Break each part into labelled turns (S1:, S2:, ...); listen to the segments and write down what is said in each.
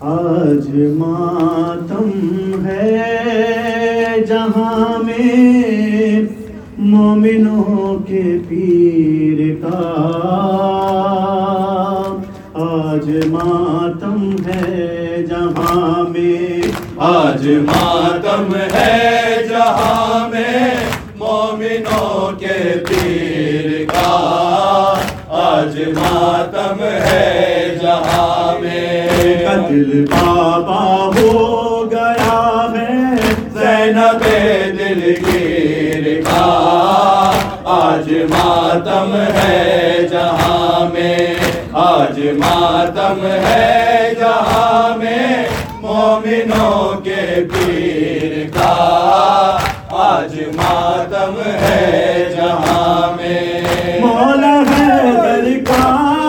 S1: آج ماتم ہے جہاں میں مومنوں کے پیر کا، آج ماتم ہے جہاں میں،
S2: آج ماتم ہے جہاں میں مومنوں کے پیر کا، آج ماتم ہے جہاں میں۔
S1: دل بابا ہو گیا ہے
S2: زینب دلگیر کا، آج ماتم ہے جہاں میں، آج ماتم ہے جہاں میں مومنوں کے پیر کا، آج ماتم ہے جہاں میں۔
S1: مولا حیدر کا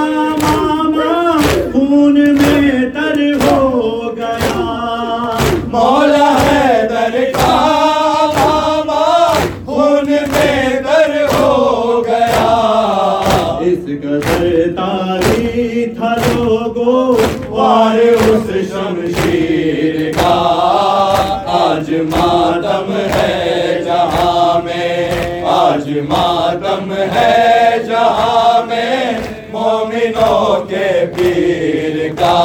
S1: ماما خون میں تر ہو گیا،
S2: مولا حیدر کا ماما خون میں تر ہو گیا،
S1: اس قدر تاری تھا لوگوں
S2: وار اس شمشیر کا، آج ماتم ہے جہاں میں، آج ماتم ہے جہاں میں مومنوں کے پیر کا،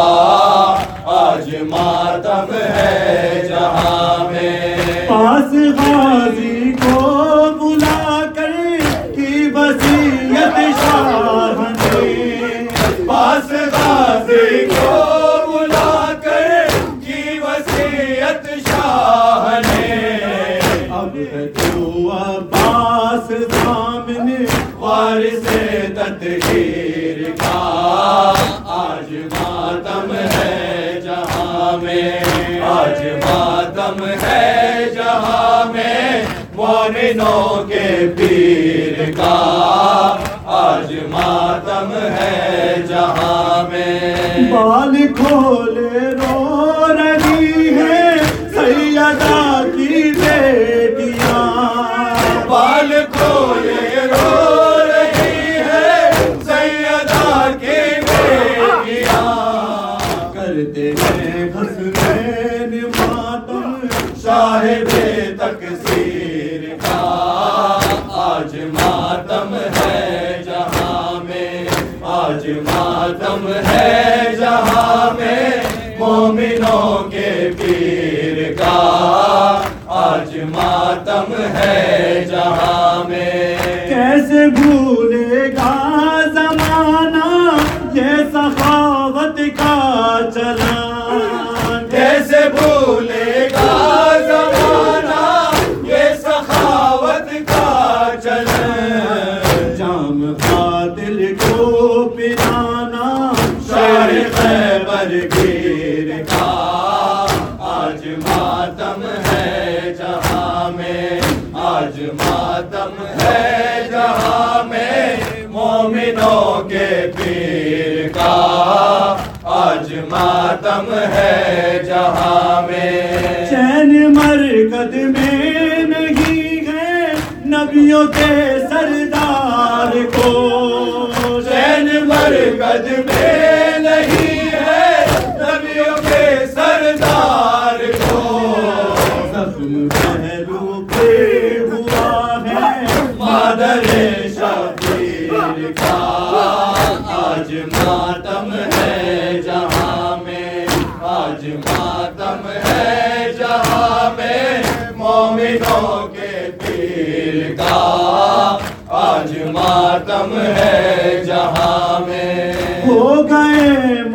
S2: آج ماتم ہے جہاں میں۔
S1: پاس غازی کو بلا کر کی وصیت شاہ نے،
S2: پاس غازی کو بلا کر کی وصیت شاہ نے،
S1: اب ہے تو عباس سامنے
S2: وارث تطہیر کا، آج ماتم ہے جہاں میں، آج ماتم ہے جہاں میں مومنوں کے پیر کا، آج ماتم ہے جہاں میں۔
S1: بال کھولے رو رہی ہے سیدہ کی بیٹیاں،
S2: بال کھولے رو رہی ہے سیدہ کی بیٹیاں،
S1: کرتے ہیں حسنین ماتم
S2: صاحب تقصیر کا، آج ماتم ہے جہاں میں، آج ماتم ہے جہاں میں مومنوں کے پیر کا، آج ماتم ہے جہاں میں۔
S1: کیسے بھولے گا زمانہ یہ سخاوت کا چلان،
S2: کیسے بھولے گا زمانہ یہ سخاوت کا چلن،
S1: جام قاتل کو پلانا
S2: شاہ خیبر گیر کا، آج ماتم ہے جہاں میں، آج ماتم ہے جہاں میں مومنوں کے پیر کا، آج ماتم ہے جہاں میں۔
S1: چین مرکز میں نہیں ہے نبیوں کے سردار کو،
S2: چین مرکز میں نہیں ہے نبیوں کے سردار کو،
S1: زخم پہلو پہ ہوا ہے
S2: مادر شبیر کا، آج ماتم ہے جہاں میں، آج ماتم ہے جہاں میں مومنوں کے پیر کا، آج ماتم ہے جہاں میں۔
S1: ہو گئے